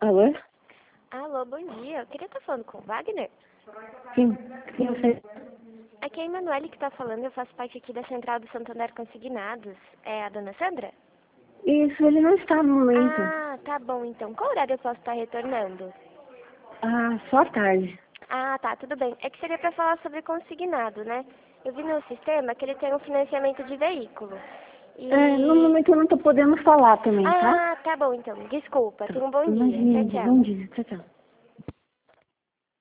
Alô? Alô, bom dia. Eu queria estar falando com o Wagner. Sim, quem você? Aqui é a Emanuele que está falando. Eu faço parte aqui da Central do Santander Consignados. É a dona Sandra? Isso, ele não está no momento. Ah, tá bom então. Qual horário eu posso estar retornando? Ah, só à tarde. Ah, tá, tudo bem. É que seria para falar sobre consignado, né? Eu vi no sistema que ele tem um financiamento de veículo. No momento eu não estou podendo falar também, tá? Ah, tá bom então. Desculpa. Tá. Tenha um bom dia. Imagina, Tchau, bom tchau. dia. Tchau, tchau.